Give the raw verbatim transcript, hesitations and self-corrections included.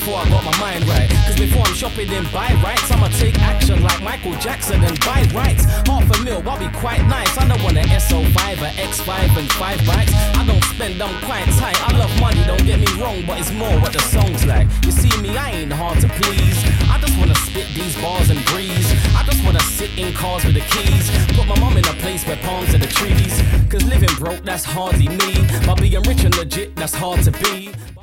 before I got my mind right. Cause before I'm shopping in buy rights, I'ma take action like Michael Jackson and buy rights. Half a mil, I'll be quite nice. I don't want an S O five, an X five and five bikes. I don't spend, I'm quite tight. I love money, don't get me wrong, but it's more what the song's like. You see me, I ain't hard to please. I just wanna spit these bars and breeze. I just wanna sit in cars with the keys. Put my mum in a place where palms are the trees. Cause living broke, that's hardly me. But being rich and legit, that's hard to be.